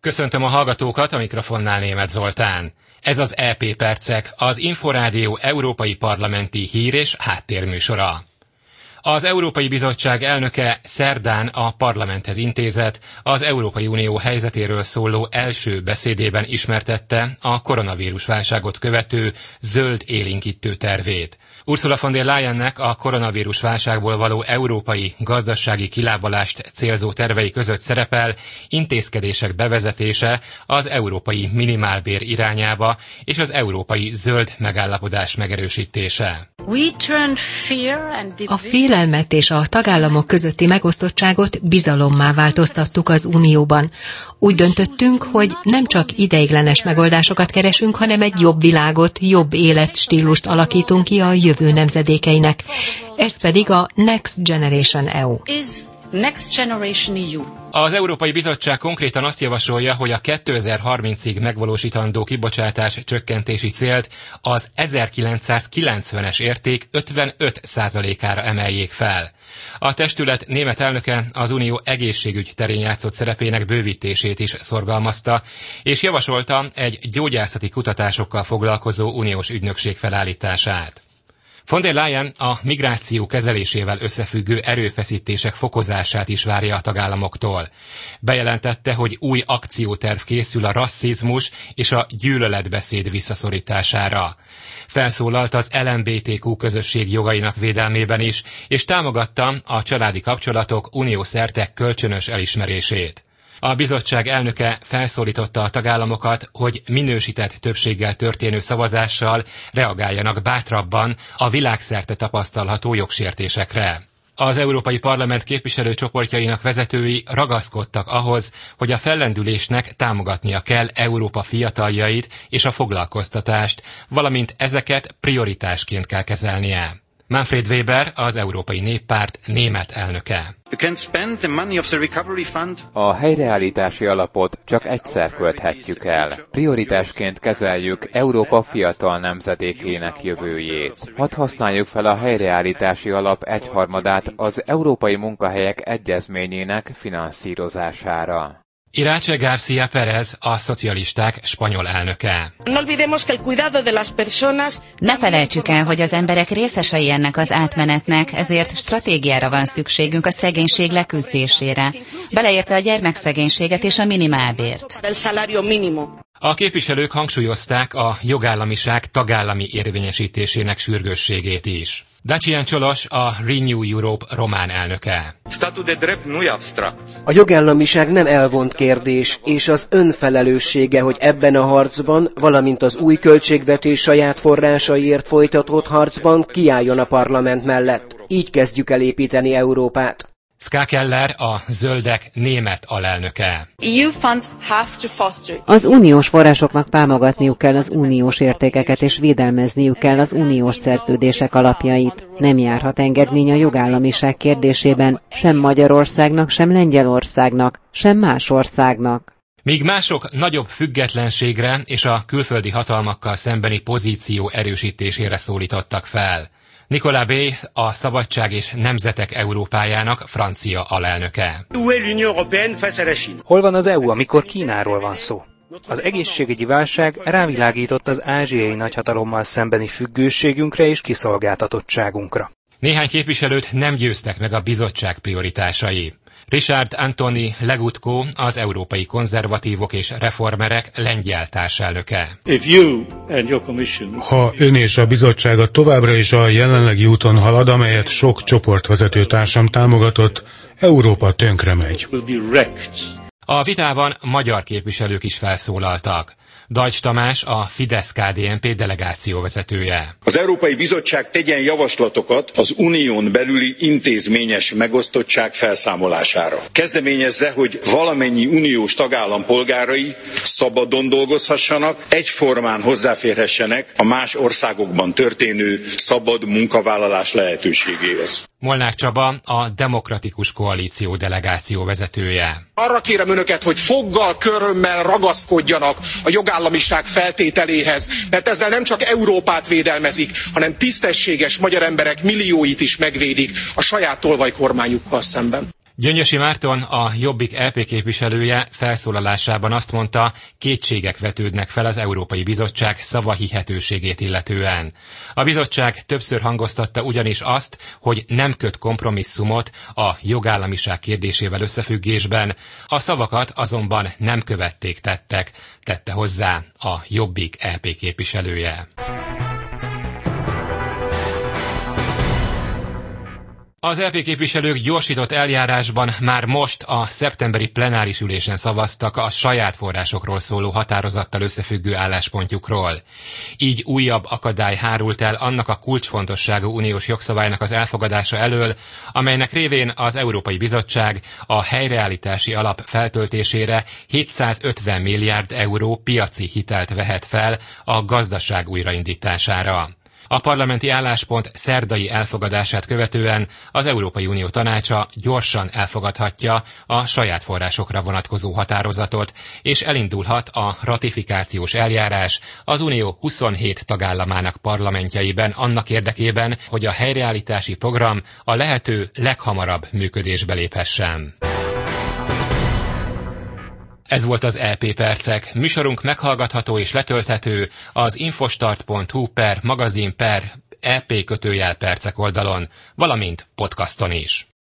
Köszöntöm a hallgatókat, a mikrofonnál Németh Zoltán. Ez az EP Percek, az Inforádió európai parlamenti hír- és háttérműsora. Az Európai Bizottság elnöke szerdán a parlamenthez intézett, az Európai Unió helyzetéről szóló első beszédében ismertette a koronavírus válságot követő zöld élénkítő tervét. Ursula von der Leyennek a koronavírus válságból való európai gazdasági kilábalást célzó tervei között szerepel intézkedések bevezetése az európai minimálbér irányába és az európai zöld megállapodás megerősítése. A félelmet és a tagállamok közötti megosztottságot bizalommá változtattuk az Unióban. Úgy döntöttünk, hogy nem csak ideiglenes megoldásokat keresünk, hanem egy jobb világot, jobb életstílust alakítunk ki a jövő nemzedékeinek. Ez pedig a Next Generation EU. Az Európai Bizottság konkrétan azt javasolja, hogy a 2030-ig megvalósítandó kibocsátás csökkentési célt az 1990-es érték 55%-ára emeljék fel. A testület német elnöke az Unió egészségügy terén játszott szerepének bővítését is szorgalmazta, és javasolta egy gyógyászati kutatásokkal foglalkozó uniós ügynökség felállítását. Von der Leyen a migráció kezelésével összefüggő erőfeszítések fokozását is várja a tagállamoktól. Bejelentette, hogy új akcióterv készül a rasszizmus és a gyűlöletbeszéd visszaszorítására. Felszólalt az LMBTQ közösség jogainak védelmében is, és támogatta a családi kapcsolatok uniószerte kölcsönös elismerését. A bizottság elnöke felszólította a tagállamokat, hogy minősített többséggel történő szavazással reagáljanak bátrabban a világszerte tapasztalható jogsértésekre. Az Európai Parlament képviselőcsoportjainak vezetői ragaszkodtak ahhoz, hogy a fellendülésnek támogatnia kell Európa fiataljait és a foglalkoztatást, valamint ezeket prioritásként kell kezelnie. Manfred Weber, az Európai Néppárt német elnöke. A helyreállítási alapot csak egyszer költhetjük el. Prioritásként kezeljük Európa fiatal nemzedékének jövőjét. Hadd használjuk fel a helyreállítási alap egyharmadát az európai munkahelyek egyezményének finanszírozására. Iráce García Pérez, a szocialisták spanyol elnöke. Ne felejtsük el, hogy az emberek részesei ennek az átmenetnek, ezért stratégiára van szükségünk a szegénység leküzdésére, beleértve a gyermekszegénységet és a minimálbért. A képviselők hangsúlyozták a jogállamiság tagállami érvényesítésének sürgősségét is. Dacian Csolos, a Renew Europe román elnöke. A jogállamiság nem elvont kérdés, és az önfelelőssége, hogy ebben a harcban, valamint az új költségvetés saját forrásaiért folytatott harcban kiálljon a parlament mellett. Így kezdjük el építeni Európát. Ska Keller, a Zöldek német alelnöke. Az uniós forrásoknak támogatniuk kell az uniós értékeket, és védelmezniük kell az uniós szerződések alapjait. Nem járhat engedmény a jogállamiság kérdésében sem Magyarországnak, sem Lengyelországnak, sem más országnak. Míg mások nagyobb függetlenségre és a külföldi hatalmakkal szembeni pozíció erősítésére szólítottak fel. Nicolas Bay, a Szabadság és Nemzetek Európájának francia alelnöke. Hol van az EU, amikor Kínáról van szó? Az egészségügyi válság rávilágított az ázsiai nagyhatalommal szembeni függőségünkre és kiszolgáltatottságunkra. Néhány képviselőt nem győztek meg a bizottság prioritásai. Richard Antoni Legutko, az európai konzervatívok és reformerek lengyel társelnöke. Ha ön és a bizottsága továbbra is a jelenlegi úton halad, amelyet sok csoportvezető társam támogatott, Európa tönkre megy. A vitában magyar képviselők is felszólaltak. Dajcs Tamás, a Fidesz-KDNP delegáció vezetője. Az Európai Bizottság tegyen javaslatokat az unión belüli intézményes megosztottság felszámolására. Kezdeményezze, hogy valamennyi uniós tagállam polgárai szabadon dolgozhassanak, egyformán hozzáférhessenek a más országokban történő szabad munkavállalás lehetőségéhez. Molnár Csaba, a Demokratikus Koalíció delegáció vezetője. Arra kérem önöket, hogy foggal, körömmel ragaszkodjanak a jogállamiság feltételéhez, mert ezzel nem csak Európát védelmezik, hanem tisztességes magyar emberek millióit is megvédik a saját tolvajkormányukkal szemben. Gyöngyösi Márton, a Jobbik EP képviselője felszólalásában azt mondta, kétségek vetődnek fel az Európai Bizottság szavahihetőségét illetően. A bizottság többször hangoztatta ugyanis azt, hogy nem köt kompromisszumot a jogállamiság kérdésével összefüggésben, a szavakat azonban nem követték tettek, tette hozzá a Jobbik EP képviselője. Az EP képviselők gyorsított eljárásban már most a szeptemberi plenáris ülésen szavaztak a saját forrásokról szóló határozattal összefüggő álláspontjukról. Így újabb akadály hárult el annak a kulcsfontosságú uniós jogszabálynak az elfogadása elől, amelynek révén az Európai Bizottság a helyreállítási alap feltöltésére 750 milliárd euró piaci hitelt vehet fel a gazdaság újraindítására. A parlamenti álláspont szerdai elfogadását követően az Európai Unió Tanácsa gyorsan elfogadhatja a saját forrásokra vonatkozó határozatot, és elindulhat a ratifikációs eljárás az Unió 27 tagállamának parlamentjeiben annak érdekében, hogy a helyreállítási program a lehető leghamarabb működésbe léphessen. Ez volt az EP Percek. Műsorunk meghallgatható és letölthető az infostart.hu/magazin/EP_percek oldalon, valamint podcaston is.